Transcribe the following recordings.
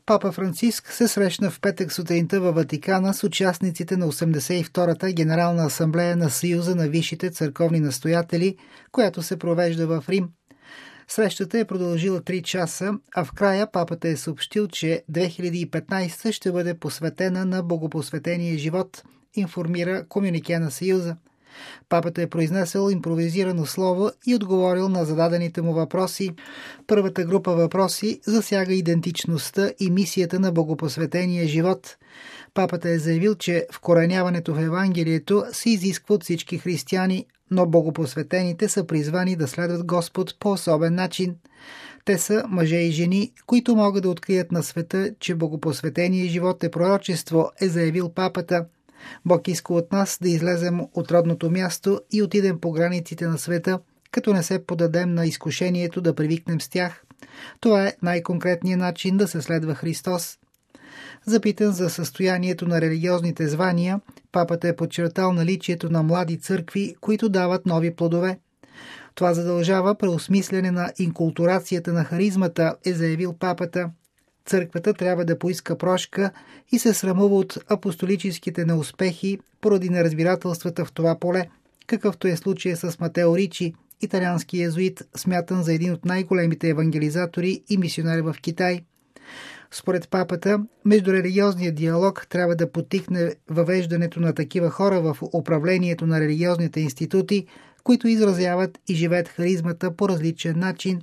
Папа Франциск се срещна в петък сутринта във Ватикана с участниците на 82-та Генерална асамблея на Съюза на висшите църковни настоятели, която се провежда в Рим. Срещата е продължила 3 часа, а в края папата е съобщил, че 2015 ще бъде посветена на богопосветения живот, информира комюнике на Съюза. Папата е произнесъл импровизирано слово и отговорил на зададените му въпроси. Първата група въпроси засяга идентичността и мисията на богопосветения живот. Папата е заявил, че вкореняването в Евангелието се изисква от всички християни, но богопосветените са призвани да следват Господ по особен начин. Те са мъже и жени, които могат да открият на света, че богопосветения живот е пророчество, е заявил папата. Бог иска от нас да излезем от родното място и отидем по границите на света, като не се подадем на изкушението да привикнем с тях. Това е най-конкретният начин да се следва Христос. Запитан за състоянието на религиозните звания, папата е подчертал наличието на млади църкви, които дават нови плодове. Това задължава преосмислене на инкултурацията на харизмата, е заявил папата. Църквата трябва да поиска прошка и се срамува от апостолическите неуспехи поради неразбирателствата в това поле, какъвто е случая с Матео Ричи, италиански езуит, смятан за един от най-големите евангелизатори и мисионари в Китай. Според папата, междурелигиозният диалог трябва да потикне въвеждането на такива хора в управлението на религиозните институти, които изразяват и живеят харизмата по различен начин.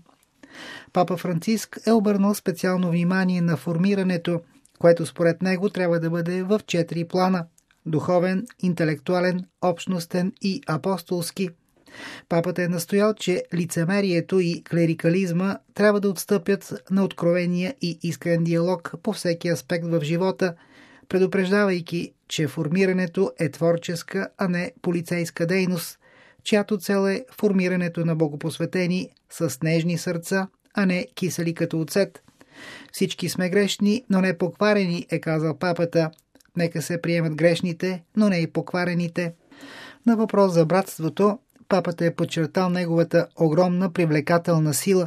Папа Франциск е обърнал специално внимание на формирането, което според него трябва да бъде в 4 плана – духовен, интелектуален, общностен и апостолски. Папата е настоял, че лицемерието и клерикализма трябва да отстъпят на откровения и искрен диалог по всеки аспект в живота, предупреждавайки, че формирането е творческа, а не полицейска дейност, чиято цел е формирането на богопосветени с нежни сърца, а не кисели като оцет. Всички сме грешни, но не покварени, е казал папата. Нека се приемат грешните, но не и покварените. На въпрос за братството, папата е подчертал неговата огромна привлекателна сила.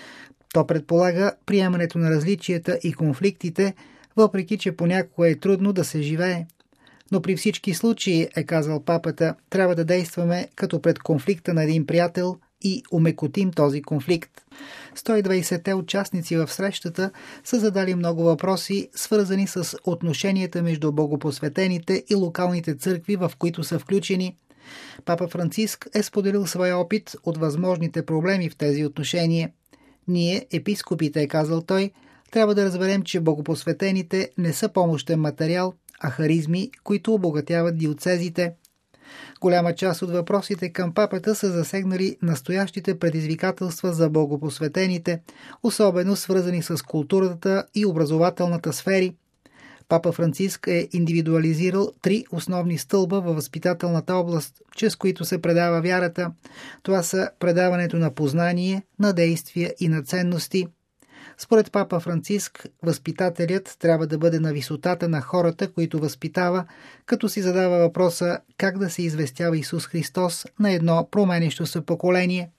То предполага приемането на различията и конфликтите, въпреки че понякога е трудно да се живее. Но при всички случаи, е казал папата, трябва да действаме като пред конфликта на един приятел и умекотим този конфликт. 120-те участници в срещата са задали много въпроси, свързани с отношенията между богопосветените и локалните църкви, в които са включени. Папа Франциск е споделил своя опит от възможните проблеми в тези отношения. Ние, епископите, е казал той, трябва да разберем, че богопосветените не са помощен материал, а харизми, които обогатяват диоцезите. Голяма част от въпросите към папата са засегнали настоящите предизвикателства за богопосветените, особено свързани с културата и образователната сфери. Папа Франциск е индивидуализирал 3 основни стълба във възпитателната област, чрез които се предава вярата. Това са предаването на познание, на действия и на ценности. Според папа Франциск, възпитателят трябва да бъде на висотата на хората, които възпитава, като си задава въпроса как да се известява Исус Христос на едно променящо се поколение.